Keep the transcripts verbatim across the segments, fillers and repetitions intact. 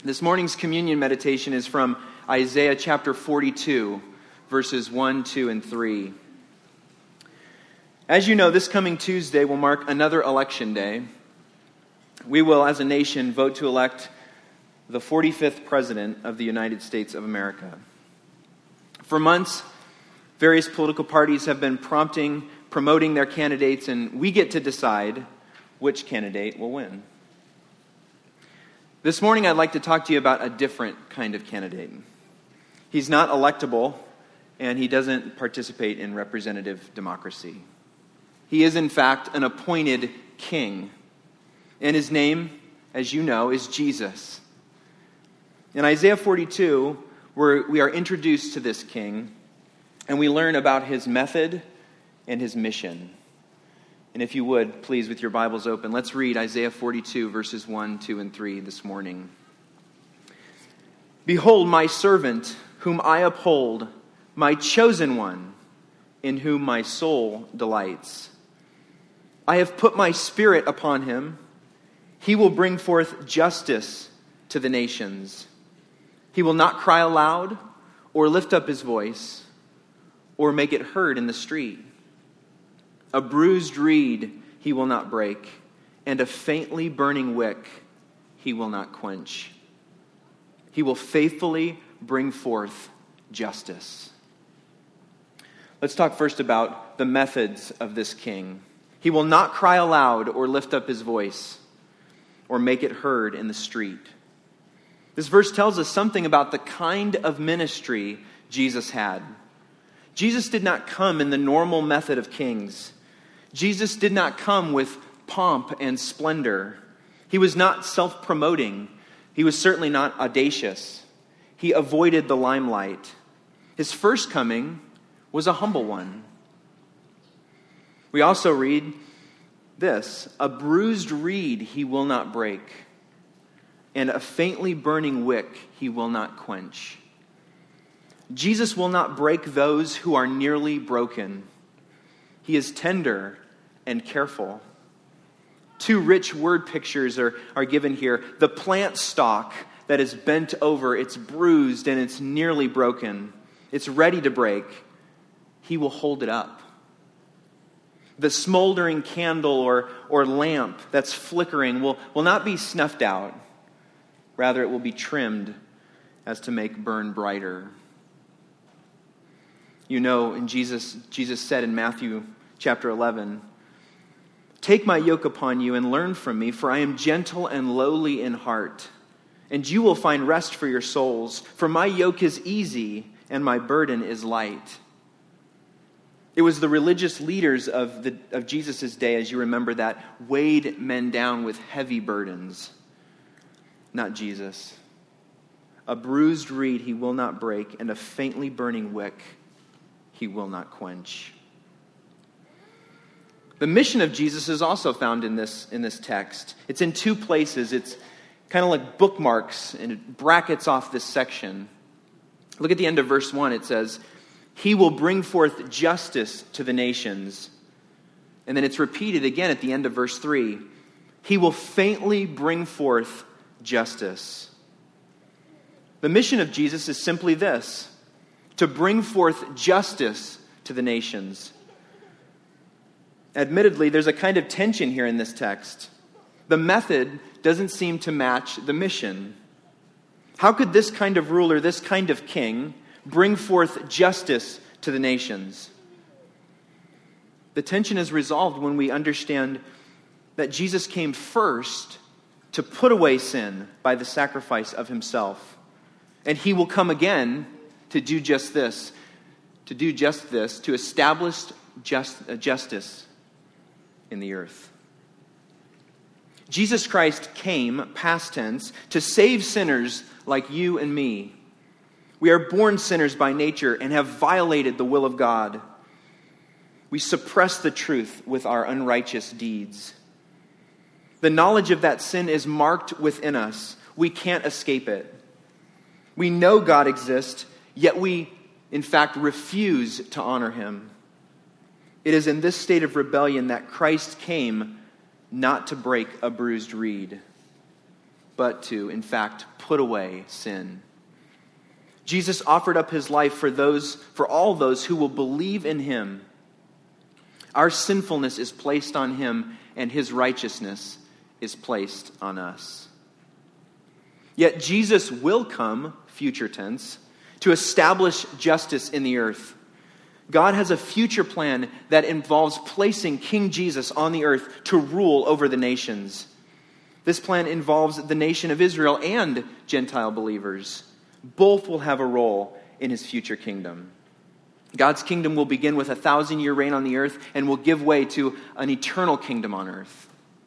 This morning's communion meditation is from Isaiah chapter forty-two, verses one, two, and three. As you know, this coming Tuesday will mark another election day. We will, as a nation, vote to elect the forty-fifth President of the United States of America. For months, various political parties have been prompting, promoting their candidates, and we get to decide which candidate will win. This morning, I'd like to talk to you about a different kind of candidate. He's not electable, and he doesn't participate in representative democracy. He is, in fact, an appointed king. And his name, as you know, is Jesus. In Isaiah forty-two, we're, we are introduced to this king, and we learn about his method and his mission. And if you would, please, with your Bibles open, let's read Isaiah forty-two, verses one, two, and three this morning. Behold, my servant, whom I uphold, my chosen one, in whom my soul delights. I have put my spirit upon him. He will bring forth justice to the nations. He will not cry aloud or lift up his voice or make it heard in the street. A bruised reed he will not break, and a faintly burning wick he will not quench. He will faithfully bring forth justice. Let's talk first about the methods of this king. He will not cry aloud or lift up his voice or make it heard in the street. This verse tells us something about the kind of ministry Jesus had. Jesus did not come in the normal method of kings. Jesus did not come with pomp and splendor. He was not self-promoting. He was certainly not audacious. He avoided the limelight. His first coming was a humble one. We also read this, a bruised reed he will not break, and a faintly burning wick he will not quench. Jesus will not break those who are nearly broken. He is tender and careful. Two rich word pictures are, are given here. The plant stalk that is bent over, it's bruised and it's nearly broken. It's ready to break. He will hold it up. The smoldering candle or, or lamp that's flickering will, will not be snuffed out. Rather, it will be trimmed as to make burn brighter. You know, in Jesus, Jesus said in Matthew chapter eleven, take my yoke upon you and learn from me, for I am gentle and lowly in heart, and you will find rest for your souls. For my yoke is easy and my burden is light. It was the religious leaders of, the, of Jesus' day, as you remember that, weighed men down with heavy burdens. Not Jesus. A bruised reed he will not break, and a faintly burning wick he will not quench. The mission of Jesus is also found in this, in this text. It's in two places. It's kind of like bookmarks, and it brackets off this section. Look at the end of verse one. It says, he will bring forth justice to the nations. And then it's repeated again at the end of verse three. He will faintly bring forth justice. The mission of Jesus is simply this, to bring forth justice to the nations. Admittedly, there's a kind of tension here in this text. The method doesn't seem to match the mission. How could this kind of ruler, this kind of king, bring forth justice to the nations? The tension is resolved when we understand that Jesus came first to put away sin by the sacrifice of himself. And he will come again to do just this, to do just this, to establish just, uh, justice in the earth. Jesus Christ came, past tense, to save sinners like you and me. We are born sinners by nature and have violated the will of God. We suppress the truth with our unrighteous deeds. The knowledge of that sin is marked within us. We can't escape it. We know God exists, yet we, in fact, refuse to honor him. It is in this state of rebellion that Christ came not to break a bruised reed, but to, in fact, put away sin. Jesus offered up his life for those, for all those who will believe in him. Our sinfulness is placed on him, and his righteousness is placed on us. Yet Jesus will come, future tense, to establish justice in the earth. God has a future plan that involves placing King Jesus on the earth to rule over the nations. This plan involves the nation of Israel and Gentile believers. Both will have a role in his future kingdom. God's kingdom will begin with a thousand-year reign on the earth and will give way to an eternal kingdom on earth.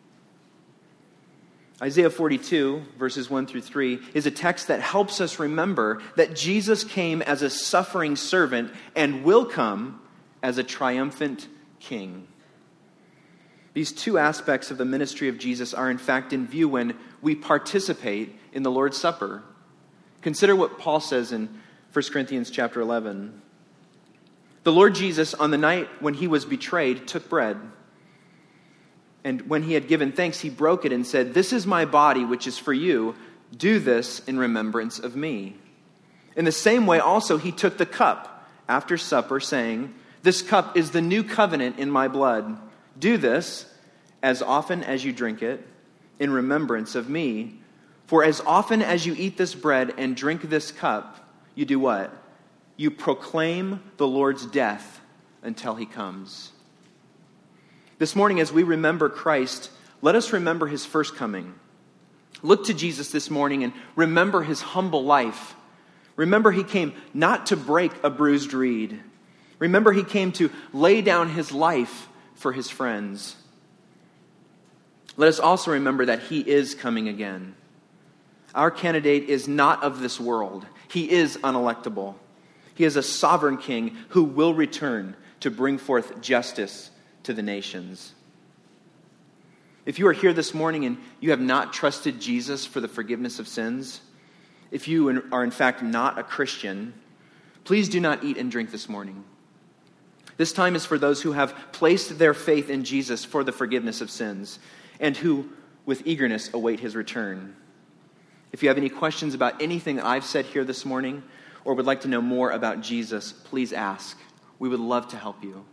Isaiah forty-two, verses one through three, is a text that helps us remember that Jesus came as a suffering servant and will come as a triumphant king. These two aspects of the ministry of Jesus are in fact in view when we participate in the Lord's Supper. Consider what Paul says in First Corinthians chapter eleven. The Lord Jesus, on the night when he was betrayed, took bread. And when he had given thanks, he broke it and said, "This is my body, which is for you. Do this in remembrance of me." In the same way, also, he took the cup after supper, saying, "This cup is the new covenant in my blood. Do this, as often as you drink it, in remembrance of me. For as often as you eat this bread and drink this cup," you do what? You proclaim the Lord's death until he comes. This morning, as we remember Christ, let us remember his first coming. Look to Jesus this morning and remember his humble life. Remember he came not to break a bruised reed. Remember he came to lay down his life for his friends. Let us also remember that he is coming again. Our candidate is not of this world. He is unelectable. He is a sovereign king who will return to bring forth justice to the nations. If you are here this morning and you have not trusted Jesus for the forgiveness of sins, if you are in fact not a Christian, please do not eat and drink this morning. This time is for those who have placed their faith in Jesus for the forgiveness of sins and who with eagerness await his return. If you have any questions about anything that I've said here this morning or would like to know more about Jesus, please ask. We would love to help you.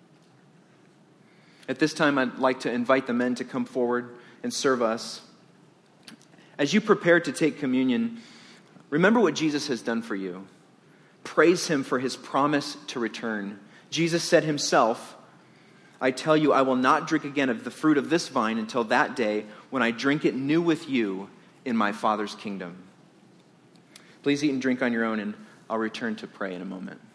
At this time, I'd like to invite the men to come forward and serve us. As you prepare to take communion, remember what Jesus has done for you. Praise him for his promise to return. Jesus said himself, "I tell you, I will not drink again of the fruit of this vine until that day when I drink it new with you in my Father's kingdom." Please eat and drink on your own, and I'll return to pray in a moment.